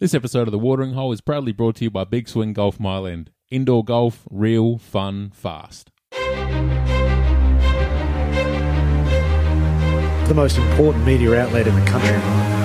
This episode of The Watering Hole is proudly brought to you by Big Swing Golf Mile End. Indoor golf, real, fun, fast. The most important media outlet in the country.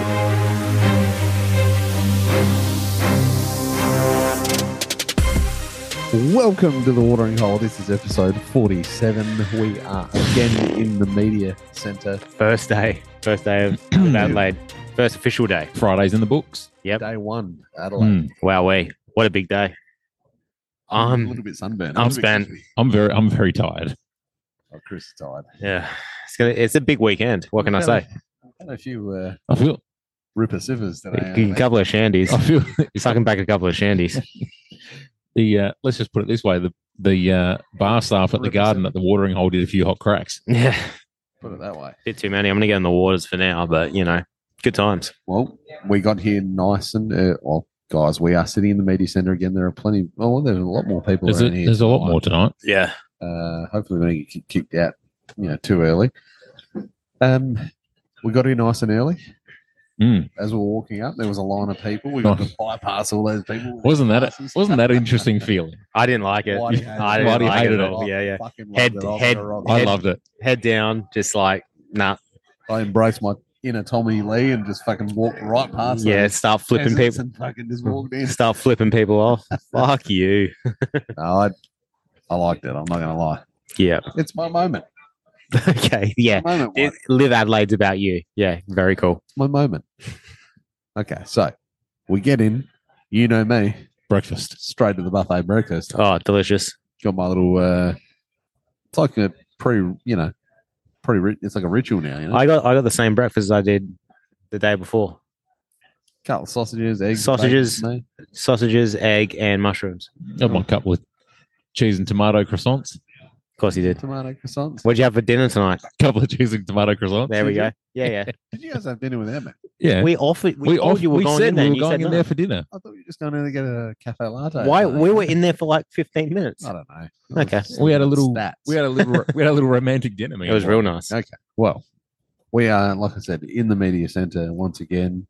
Welcome to The Watering Hole. This is episode 47. We are again in the media centre. First day of Adelaide. First official day. Friday's in the books. Yep. Day one, Adelaide. Wowee. What a big day. A little bit sunburned. I'm spent. I'm very tired. Oh, Chris is tired. Yeah. It's a big weekend. What can I say? Had a few I feel. Ripper Siffers today. A couple of shandies. I feel. Sucking back a couple of shandies. Let's just put it this way: the bar staff at the garden at the Watering Hole did a few hot cracks. Yeah. Put it that way. Bit too many. I'm going to get in the waters for now, but, good times. Well, we got here nice and, guys, we are sitting in the media centre again. There are plenty. Oh, there's a lot more people around here. There's a lot more tonight. Yeah. Hopefully we don't get kicked out, too early. We got here nice and early. As we were walking up, there was a line of people. We got to bypass all those people. Wasn't that an interesting feeling? I didn't like it. Whitey hated it. it. Yeah. Fucking Head- loved head- it. I loved it. Head down, just like, nah. I embraced my inner Tommy Lee and just fucking walked right past Yeah, those start flipping peasants people. and fucking just walked in. Start flipping people off. Fuck you. No, I liked it. I'm not going to lie. Yeah. It's my moment. Okay. Yeah. My moment. White. Live Adelaide's about you. Yeah. Very cool. It's my moment. Okay, so we get in. You know me. Breakfast. Straight to the buffet breakfast. Oh, delicious. Got my little. It's like a it's like a ritual now. I got the same breakfast as I did the day before. Couple of sausages, eggs, Sausages. bacon, Sausages, egg, and mushrooms. Got my couple of cheese and tomato croissants. Of course you did. tomato croissants. What'd you have for dinner tonight? Couple of cheese and tomato croissants. There we Did go. Yeah. Did you guys have dinner with Emma? Yeah. We told you we were going said in there. we and were you going said in no. there for dinner. I thought you were just going in to get a cafe latte. Why? We were in there for like 15 minutes. I don't know. Okay. We had a little Stats. we had a little romantic dinner. It was real nice. Okay. Well, we are, like I said, in the media centre once again.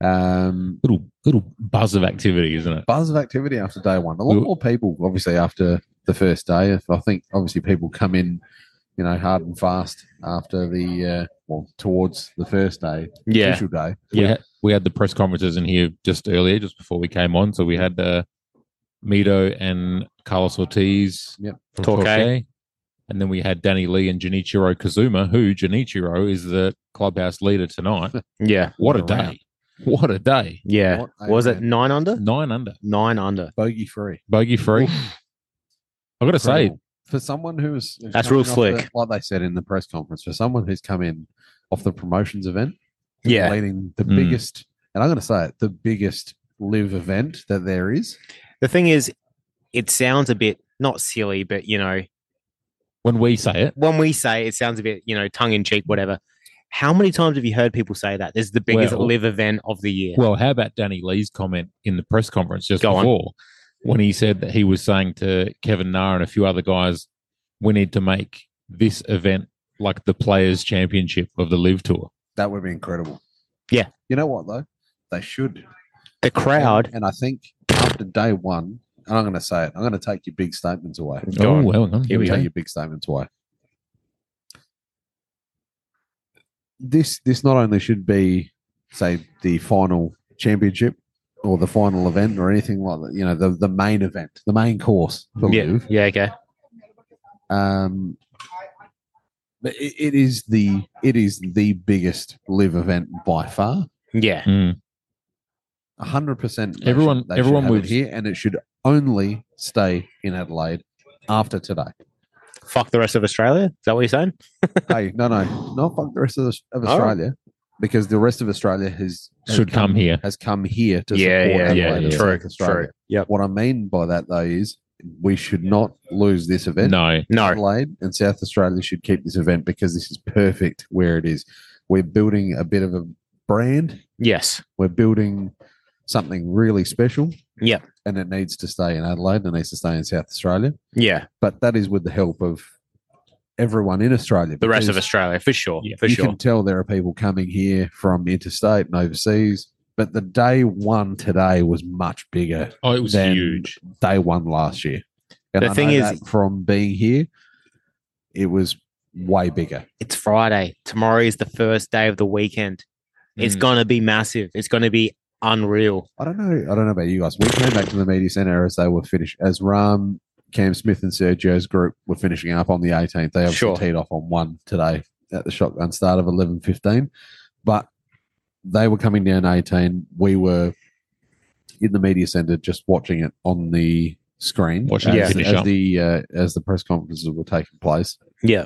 Little buzz of activity, isn't it? Buzz of activity after day one. A lot more people, obviously, after the first day. I think, obviously, people come in, hard and fast after towards the first day, Yeah. official day. Yeah. We had the press conferences in here just earlier, just before we came on. So we had Mito and Carlos Ortiz from Torquay. and then we had Danny Lee and Junichiro Kazuma, who Junichiro is the clubhouse leader tonight. Yeah. What a What a round. day. What a day. Yeah. What a Was it round. 9 under? 9 under. 9 under. Bogey free. Bogey free. I've got to say, Incredible. For someone who's That's coming real off slick. like they said in the press conference, for someone who's come in off the promotions event, Yeah. leading the Mm. biggest, and I'm going to say it, the biggest live event that there is. The thing is, it sounds a bit not silly, but when we say it, when we say it sounds a bit, tongue in cheek, whatever. How many times have you heard people say that? This is the biggest Well- live event of the year. well, how about Danny Lee's comment in the press conference just Go on. before when he said that he was saying to Kevin Na and a few other guys, we need to make this event like the Players' Championship of the Live Tour. That would be incredible. Yeah. You know what, though? They should. The crowd. And I think after day one, and I'm going to say it, I'm going to take your big statements away. Go on. well, Here we Take go. your big statements away. This not only should be, say, the final championship or the final event or anything like that, the main event, the main course for Yeah. Live. Yeah. Okay. But it is the biggest live event by far. Yeah. 100%. Everyone would was- here, and it should only stay in Adelaide after today. Fuck the rest of Australia. Is that what you're saying? Hey, no, not fuck the rest of Australia, because the rest of Australia has Come here. has come here to Yeah, support yeah, Adelaide yeah, and yeah. South True. Australia. True. Yep. What I mean by that though is we should not lose this event. No. No. Adelaide and South Australia should keep this event because this is perfect where it is. We're building a bit of a brand. Yes. We're building something really special. Yep. And it needs to stay in Adelaide. It needs to stay in South Australia. Yeah. But that is with the help of everyone in Australia. The rest of because Australia, for sure. Yeah. For you sure. can tell there are people coming here from interstate and overseas but the day one today was much bigger Oh, it was than huge. day one last year. And The I thing know is- that from being here, it was way bigger. It's Friday. Tomorrow is the first day of the weekend. It's Mm. gonna be massive. It's gonna be unreal. I don't know about you guys. We came back to the media center as they were finished, as Ram, Cam Smith, and Sergio's group were finishing up on the 18th. They obviously Sure. teed off on 1 today at the shotgun start of 11:15, but they were coming down 18. We were in the media center just watching it on the screen Watching it as, finish as up. the press conferences were taking place. Yeah.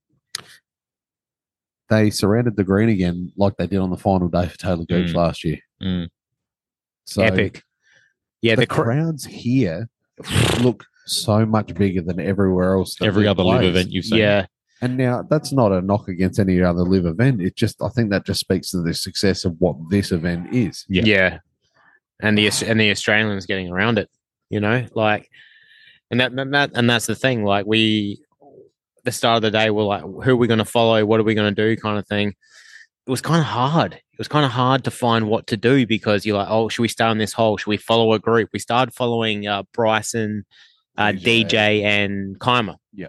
They surrounded the green again like they did on the final day for Taylor Gooch last year. Mm. So Epic. Yeah, the crowds here look so much bigger than everywhere else. that Every we've other live played. event you've seen. yeah, And now that's not a knock against any other live event. It just, I think that just speaks to the success of what this event is. Yeah. yeah. And the Australians getting around it, like, and that's the thing. Like the start of the day, we're like, who are we going to follow? What are we going to do? Kind of thing. It was kind of hard. It was kind of hard to find what to do because you're like, oh, should we stay on this hole? Should we follow a group? We started following Bryson, DJ, and Keimer. Yep.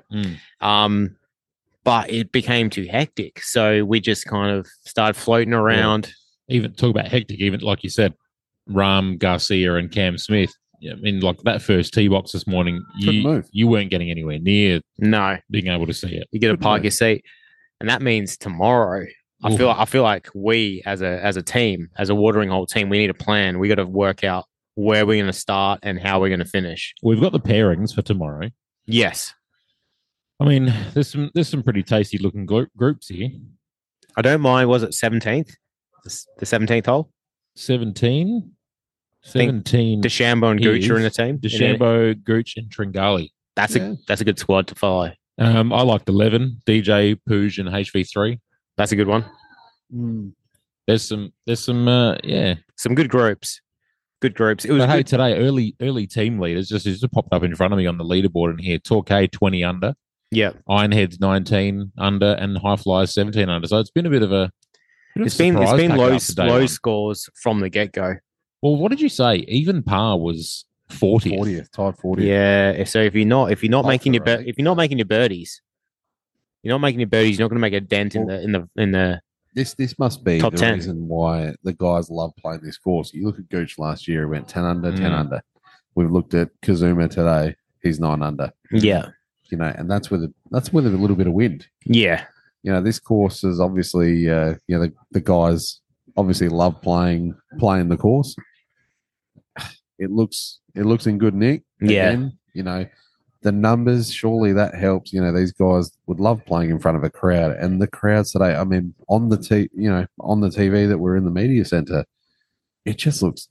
But it became too hectic, so we just kind of started floating around. Even talk about hectic, even like you said, Ram, Garcia, and Cam Smith. Yeah, I mean, like that first tee box this morning, Couldn't move. you weren't getting anywhere near No, being able to see it. you get to Couldn't park move. your seat, and that means tomorrow. I feel like we as a team, as a watering hole team, we need a plan. We got to work out where we're going to start and how we're going to finish. We've got the pairings for tomorrow. Yes, I mean, there's some pretty tasty looking groups here. I don't mind. Was it 17th? The 17th hole? 17? think 17. DeChambeau and Gooch are in the team. DeChambeau, Gooch, and Tringali. That's Yeah. a good squad to follow. I liked 11, DJ, Pooj, and HV3. That's a good one. There's some, yeah. Some good groups. Good groups. It was But hey, good. today, early team leaders just popped up in front of me on the leaderboard in here. Torquay 20 under, Yeah, Ironheads 19 under, and High Flyers 17 under. So it's been a bit of a it's been low low. scores from the get go. Well, what did you say? Even par was 40th. 40th, tied 40th. Yeah. So if you're not Off making the your road. if you're not making your birdies, you're not going to make a dent in the. This must be Top the 10. reason why the guys love playing this course. You look at Gooch last year, he went 10 under, 10 Mm. under. We've looked at Kazuma today, he's 9 under. Yeah. And that's with a little bit of wind. Yeah. This course is obviously, the guys obviously love playing the course. It looks in good nick. Yeah. Again, the numbers, surely that helps. These guys would love playing in front of a crowd, and the crowds today. I mean, on the TV that we're in the media center, it just looks,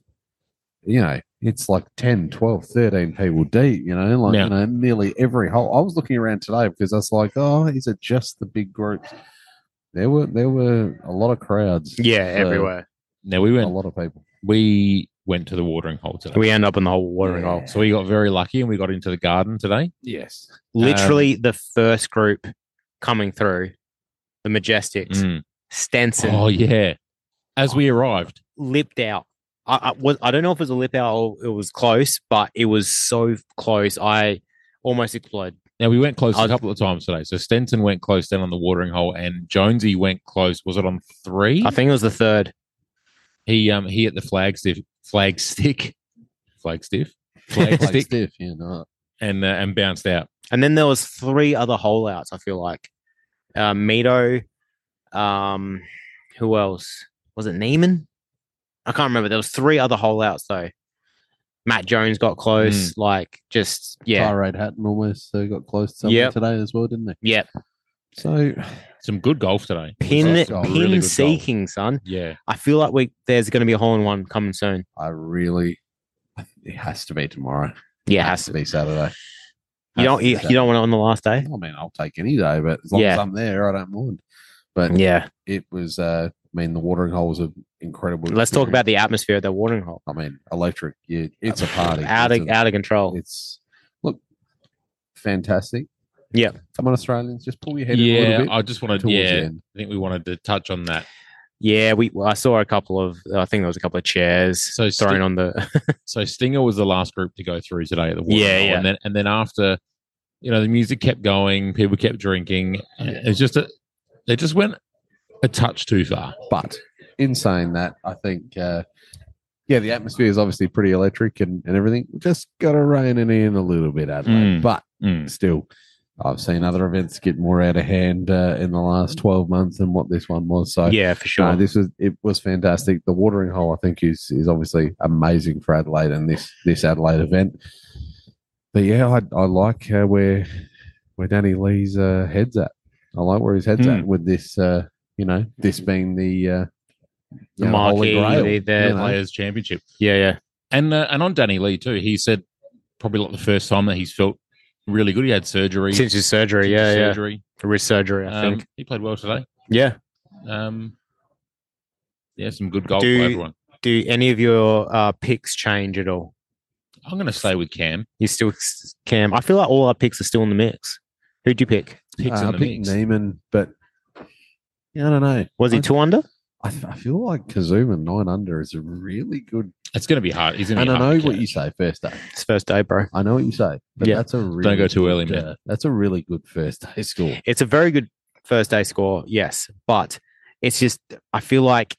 it's like 10, 12, 13 people deep. Yeah. Nearly every hole. I was looking around today because I was like, oh, is it just the big groups? There were a lot of crowds. Yeah. for Everywhere. Now we a went. lot of people. We went to the watering hole today. We end up in the whole watering Yeah. hole. So we got very lucky and we got into the garden today. Yes. Literally the first group coming through, the Majestics, Mm. Stenson, Oh yeah. As we arrived, lipped out. I don't know if it was a lip out or it was close, but it was so close. I almost exploded. now we went close I- a couple of times today. So Stenson went close down on the watering hole, and Jonesy went close. Was it on 3? I think it was the third. He hit the flagstick, flagstick, Like flagstick, stiff, and bounced out. And then there was 3 other hole outs, I feel like. Mito, who else? Was it Neiman? I can't remember. There was 3 other hole outs though. Matt Jones got close. Yeah. Tyrade Hatton almost got close to something Yep. today as well, didn't he? Yep. So Some good golf today. Pin That's a really good golf. seeking, son. Yeah. I feel like there's going to be a hole in one coming soon. it has to be tomorrow. Yeah, It it has to be Saturday. You don't Has to be want it on the last day. Saturday. I mean, I'll take any day, but as long as Yeah. I'm there, I don't mind. But Yeah. it was, the watering hole was an incredible. Let's talk about experience. the atmosphere at the watering hole. I mean, electric. Yeah, it's a party. Out It's of control. It's fantastic. Yeah. Come on, Australians, just pull your head in a little Yeah. bit I just wanted. towards the Yeah. end. I think we wanted to touch on that. Yeah, I saw a couple of. I think there was a couple of chairs So thrown on the. So Stinger was the last group to go through today at the watering Yeah, hole. yeah. And then after, the music kept going, people kept drinking. And it's just they just went a touch too far. But in saying that, I think, the atmosphere is obviously pretty electric and everything. Just got to rein it in a little bit, Adelaide. Mm. But Mm. still, I've seen other events get more out of hand in the last 12 months than what this one was. So, Yeah, for sure. it was fantastic. The watering hole, I think, is obviously amazing for Adelaide and this Adelaide event. But yeah, I like where Danny Lee's head's at. I like where his head's at with this. This being the marquee, Holy Grail, the Players Championship. yeah. And on Danny Lee too, he said probably like the first time that he's felt really good. He had surgery. Since his surgery, Since his yeah, surgery. wrist surgery, I think. He played well today. Yeah. Some good goal Do- for everyone. Do any of your picks change at all? I'm going to stay with Cam. You still Cam? I feel like all our picks are still in the mix. Who'd you pick? Picks I in the picked mix. Neiman, but I don't know. Was he 2 under? I feel like Kazuma 9 under is a really good. It's going to be hard. He's going to And be I hard know to what catch. you say first day. It's first day, bro. I know what you say, but Yeah. that's a really go too good, early, man. That's a really good first day score. It's a very good first day score, yes, but it's just I feel like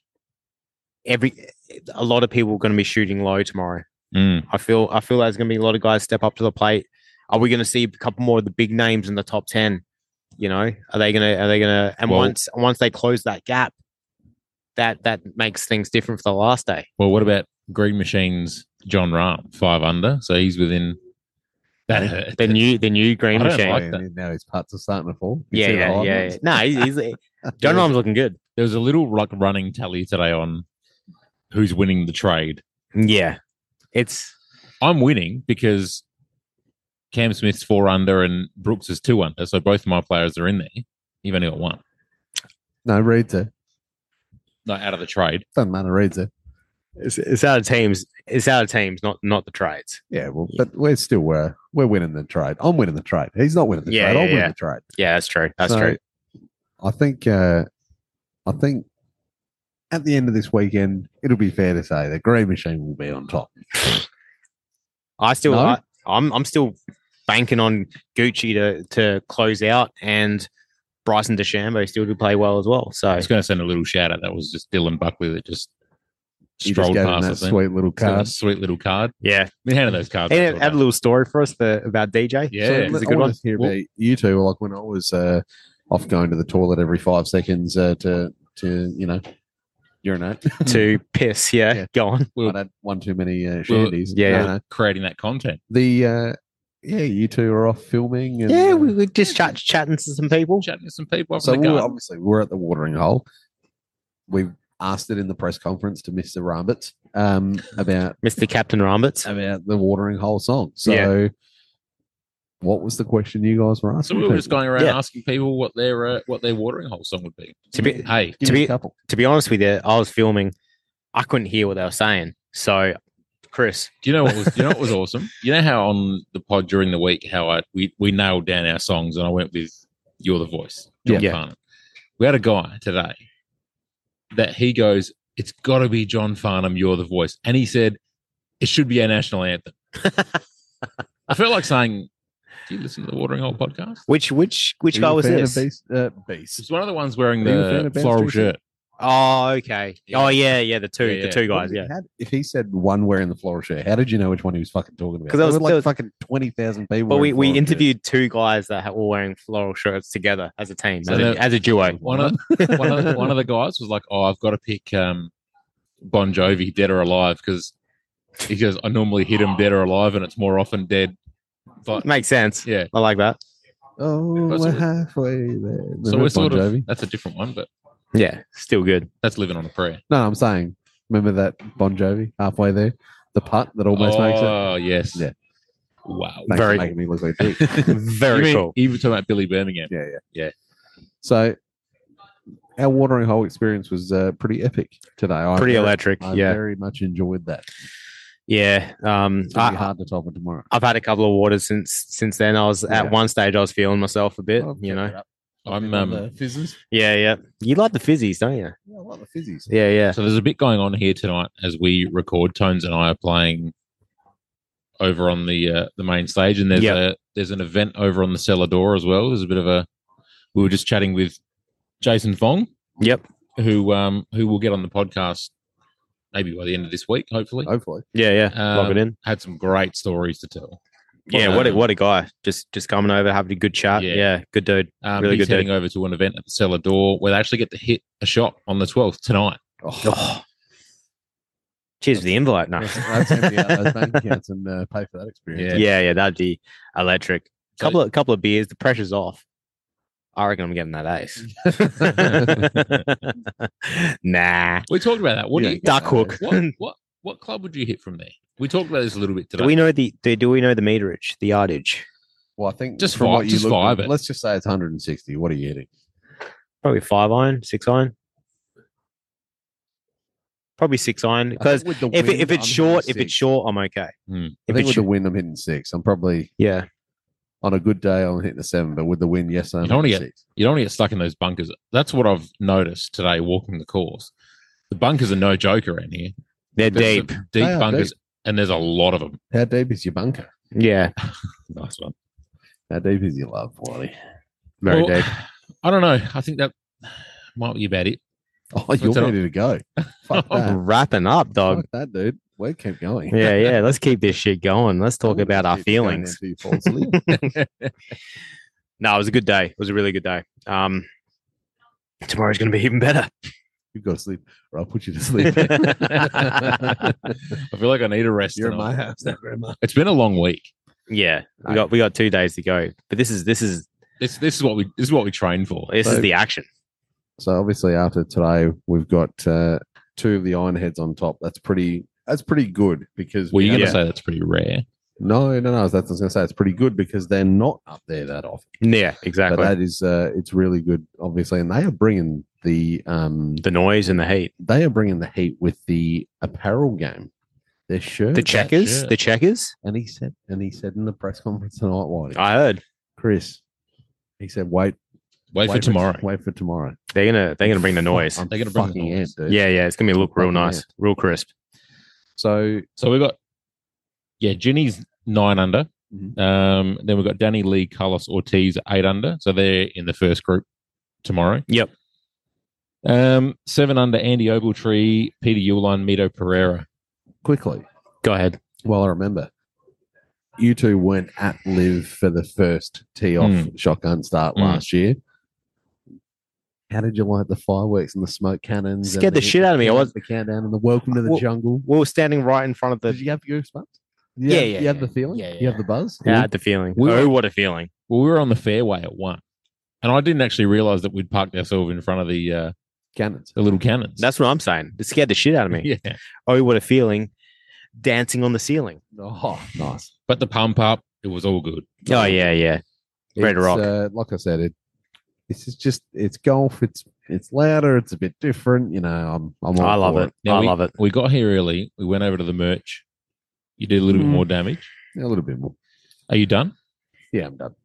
a lot of people are going to be shooting low tomorrow. Mm. I feel like there's going to be a lot of guys step up to the plate. Are we going to see a couple more of the big names in the top 10? Are they gonna? And Well- once they close that gap, that makes things different for the last day. Well, what about Green Machine's John Rahm, 5 under? So he's within that. hurts. The new Green I don't Machine. like And that. now his putts are starting to fall. You see the Yeah. highlights? No, he's John Rahm's looking good. There was a little like running tally today on who's winning the trade. Yeah, it's I'm winning because Cam Smith's 4 under and Brooks is 2 under. So both of my players are in there. You've only got one. No, Reed's there. Not out of the trade. Doesn't matter, Reed's there. it's out of teams. It's out of teams, not the trades. Yeah, well, but we're still we're winning the trade. I'm winning the trade. He's not winning the Yeah, trade. I'm yeah, winning yeah. the trade. Yeah, that's true. That's So, true. I think at the end of this weekend, it'll be fair to say that Green Machine will be on top. No? I'm still banking on Gucci to close out and Bryson DeChambeau still to play well as well. So I was going to send a little shout out. That was just Dylan Buckley that just He just strolled gave him past that us. sweet little Got a card. sweet little card. yeah, We handed those cards. and out it to had a them. little story for us about DJ. Yeah, So it's a I good want one. to hear about you two. Like when I was off going to the toilet every 5 seconds to urinate. To piss. Yeah, Yeah. go on. I'd had one too many shandies. yeah. No. creating that content. You two are off filming. And, Yeah, we were just chatting to some people. Chatting to some people up so in the garden. obviously we're at the watering hole. We've asked it in the press conference to Mr. Rambits about Mr. Captain Rambits. the watering hole song. So, what was the question you guys were So asking? we were just people? going around Yeah. asking people what their watering hole song would be. To be- Hey, Give to us be- a couple. To be honest with you, I was filming. I couldn't hear what they were saying. So, Chris, do you know what was awesome? You know how on the pod during the week how we nailed down our songs and I went with You're the Voice, John Yeah. Farnham. We had a guy today that he goes, it's got to be John Farnham, You're the Voice, and he said it should be our national anthem. I felt like saying, do you listen to the Watering Hole podcast? which Are you guy a was fan this? of Beast? It's one of the ones wearing Are you a fan the of Ben floral Streisand? shirt. Oh, okay. Yeah. Oh, yeah, the two, Yeah, the yeah. two guys. Yeah. If he said one wearing the floral shirt, how did you know which one he was fucking talking about? 'Cause There there were was- like fucking 20,000 people. Well, wearing we floral interviewed two guys that were wearing floral shirts together as a team, So as, they're- as a duo. One of the guys was like, "Oh, I've got to pick Bon Jovi, Dead or Alive," because he goes, "I normally hit him dead or alive, and it's more often dead." But Makes sense. yeah, I like that. Oh, That's we're what- halfway there. so Remember we're sort Bon of Jovi? that's a different one, but Yeah, still good. that's living on a prayer. No, I'm saying, remember that Bon Jovi halfway there, the putt that almost makes it. Oh yes, Yeah. Wow, Thanks Very- for making me look like a dick. Very You mean- cool. You were talking about Billy Birmingham. Yeah. So, our watering hole experience was pretty epic today. Pretty electric. I Yeah. very much enjoyed that. Yeah. It's gonna be I, hard to top it tomorrow. I've had a couple of waters since then. I was Yeah. at one stage I was feeling myself a bit, I've you kept know. it up. I'm the fizzes. Yeah. You like the fizzies, don't you? Yeah, I like the fizzies. Yeah. so there's a bit going on here tonight as we record. Tones and I are playing over on the main stage, and there's an event over on the cellar door as well. There's a bit of a. We were just chatting with Jason Fong. Yep. Who will get on the podcast maybe by the end of this week, hopefully. Yeah. Log it in. Had some great stories to tell. Yeah, what a guy. Just coming over, having a good chat. Yeah. Yeah, good dude. Really he's good heading dude. over to an event at the cellar door where they actually get to hit a shot on the 12th tonight. Oh. Cheers for the invite. No. That's empty out those bank accounts and pay for that experience. Yeah, that'd be electric. So- Couple of beers, the pressure's off. I reckon I'm getting that ace. Nah. We talked about that. What do you Duck hook. What club would you hit from there? We talked about this a little bit today. Do we know the meterage, the yardage? Well, I think Just from five- what you just looked five at, it. let's just say it's 160. What are you hitting? Probably 5 iron, 6 iron. Probably 6 iron. Because with the if wind, it's I'm short, hitting if it's six. short, I'm okay. Hmm. I If think it's with the short, wind, I'm hitting 6. I'm probably yeah. on a good day, I'm hitting a 7, but with the wind, yes, I'm You don't hitting get- 6. You don't want to get stuck in those bunkers. That's what I've noticed today walking the course. The bunkers are no joke around here. They're There's deep. some They are bunkers, deep. and there's a lot of them. How deep is your bunker? Yeah. Nice one. How deep is your love, Wally? Very Well, deep. I don't know. I think that might be about it. Oh, you're tonight? ready to go. Fuck that. Wrapping up, dog. Fuck that, dude. We keep going. Yeah. Let's keep this shit going. Let's talk We'll about just our keep it going feelings. until you fall asleep. No, it was a good day. It was a really good day. Tomorrow's going to be even better. You've got to sleep, or I'll put you to sleep. I feel like I need a rest. You're in my tonight. house, not very much. It's been a long week. Yeah, we got 2 days to go, but this is This is what we train for. this is the action. So obviously, after today, we've got 2 of the iron heads on top. That's pretty good because Well, you're going to Yeah. say that's pretty rare. No. That's what I was going to say. It's pretty good because they're not up there that often. Yeah, But exactly. that is, it's really good, obviously, and they are bringing the The noise and the heat, heat with the apparel game. Their shirt, the checkers, shit. the checkers. and he said in the press conference tonight, Whitey, I heard Chris, he said, wait Wait for tomorrow. Wait for tomorrow. they're gonna bring the noise. I'm They're gonna bring the fucking noise. amped, dude. Yeah, it's gonna look real Fucking nice, real crisp. So So we got, Ginny's 9 under. Mhm. Then we've got Danny Lee, Carlos Ortiz 8 under. So they're in the first group tomorrow. Yep. 7 under, Andy Ogletree, Peter Uline, Mito Pereira. quickly, Go ahead. well, I remember you two went at Liv for the first tee off shotgun start last year. How did you like the fireworks and the smoke cannons? Scared and the shit out of me. I was- the countdown and the welcome to the Well, jungle. We were standing right in front of the. Did you have goosebumps? Yeah, You have the yeah. feeling. Yeah, You have the buzz. I had the feeling. We were- What a feeling! Well, we were on the fairway at 1. And I didn't actually realize that we'd parked ourselves in front of the Cannons. little cannons. That's what I'm saying. It scared the shit out of me. yeah. Oh, what a feeling! Dancing on the ceiling. Oh, nice. But the pump up, it was all good. Oh yeah. Ready to It's, rock. like I said, it's golf. It's louder. It's a bit different. You know, I'm all I love for it. Now I we, love it. We got here early. We went over to the merch. You did a little bit more damage. A little bit more. Are you done? Yeah, I'm done.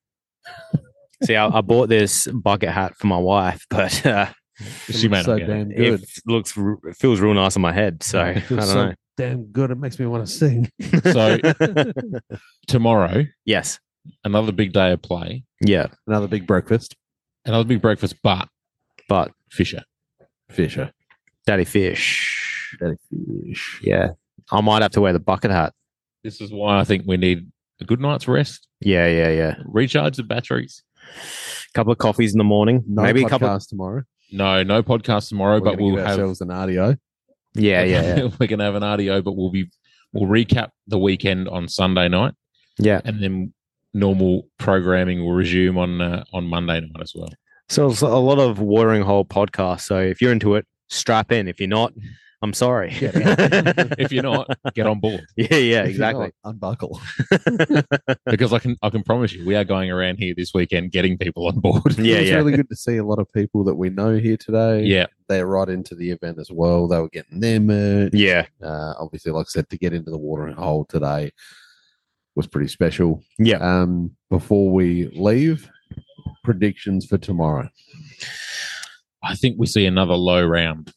See, I bought this bucket hat for my wife, but She may so not get it. damn good. it feels real nice on my head. So I It feels don't so know. damn good. It makes me want to sing. So tomorrow, Yes. another big day of play, Yeah. Another big breakfast. another big breakfast, but But Fisher. Fisher. Daddy Fish. Daddy Fish. Yeah. I might have to wear the bucket hat. This is why I think we need a good night's rest, Yeah. recharge the batteries. Couple of coffees in the morning. No Maybe a podcast couple. tomorrow. No podcast tomorrow, We're but gonna we'll give have ourselves an RDO. Yeah. we're gonna have an RDO, but we'll recap the weekend on Sunday night, Yeah. and then normal programming will resume on Monday night as well. So it's a lot of watering hole podcasts. So if you're into it, strap in. If you're not, I'm sorry. If you're not, get on board Yeah, If you're exactly. not, unbuckle. because I can promise you we are going around here this weekend getting people on board. Yeah, It's really good to see a lot of people that we know here today. Yeah. They're right into the event as well. They were getting their merch. Yeah. Obviously, like I said, to get into the watering hole today was pretty special. Yeah. Before we leave, predictions for tomorrow? I think we see another low round.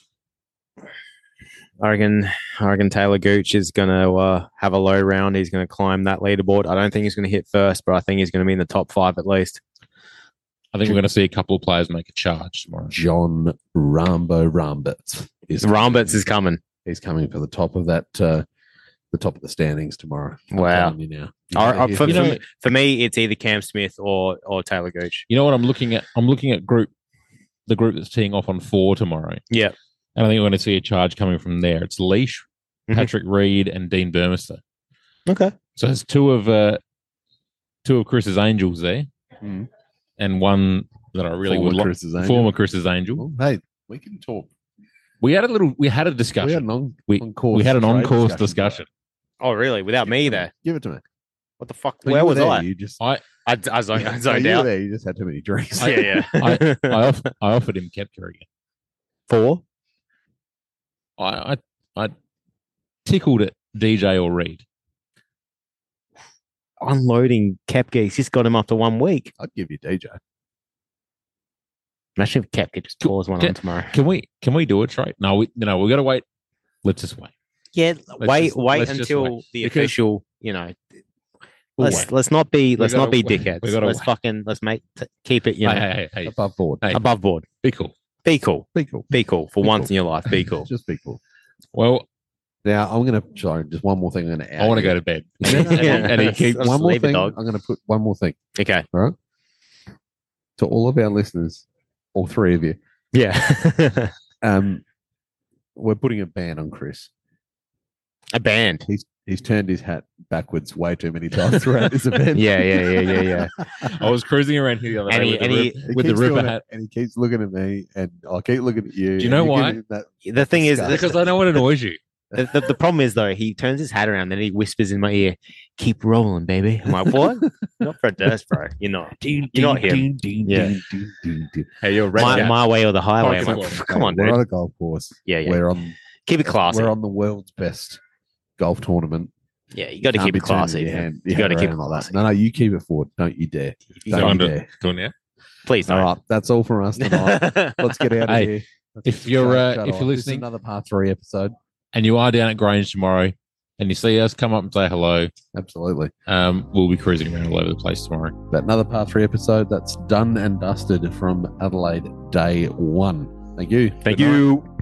I reckon Taylor Gooch is going to have a low round. He's going to climb that leaderboard. I don't think he's going to hit first, but I think he's going to be in the top 5 at least. I think we're going to see a couple of players make a charge tomorrow. John Rambo Rambits Rambits is coming. He's coming for the top of that, the top of the standings tomorrow. I'm Wow. telling you now. For me, it's either Cam Smith or Taylor Gooch. You know what I'm looking at? I'm looking at the group that's teeing off on 4 tomorrow. Yeah. And I think we're going to see a charge coming from there. It's Leash, Patrick Reed, and Dean Burmester. Okay. So there's two of Chris's Angels there, and one that I really would like. Former Chris's Angel. Well, hey, we can talk. We had a discussion. We had an We had an on-course discussion. Oh, really? Without me there? Give it to me. What the fuck? Well, Where you were was there, I? You just I zoned you were out. there. You just had too many drinks. Yeah. I offered him Kepka again. 4? I tickled at DJ or Reed. Unloading Kepka. He's just got him after 1 week. I'd give you DJ. Imagine if Kepka just pours one on tomorrow. Can we do it right? No, we got to wait. Let's just wait. Yeah, wait let's just until wait. the Because- official. We'll wait. Let's not be gotta wait. dickheads. We gotta Let's keep it Hey, Above board. Hey. above board. be cool. Be cool. Be cool. Be cool for Be once cool. in your life. Be cool. Just be cool. Well, Now I'm gonna just one more thing. I'm gonna add. I want to go to bed. And he keeps Just one more leave it, thing. dog. I'm gonna put one more thing Okay. to all of our listeners, all 3 of you. Yeah. We're putting a ban on Chris. A band. He's turned his hat backwards way too many times throughout this event. Yeah. I was cruising around here the other day And with the keeps ripper doing hat. it, and he keeps looking at me, and I keep looking at you. Do you know and why? give him that- The thing is, Because I know what annoys you. the problem is though, he turns his hat around, then he whispers in my ear, "Keep rolling, baby." I'm like, "What? Not for Durst, bro. You're not. You're not him." Yeah. Hey, you're red. My way or the highway. I'm Come like, on. come on, We're on dude. a golf course. Yeah. We're on. Keep it classy. We're on the world's best golf tournament. Yeah, you got to Can't keep be it classy. turning your man. hand- You your got to hand keep it around like classy. that. No, you keep it forward. Don't you dare. So Don't I'm you doing dare. doing now. Please All don't. right, that's all from us tonight. Let's get out of Hey, here. if you're Shut if off. you're This is listening another part 3 episode. and you are down at Grange tomorrow and you see us, come up and say hello. Absolutely. We'll be cruising around all over the place tomorrow. But another part 3 episode that's done and dusted from Adelaide day 1. Thank you. Thank Good night. you.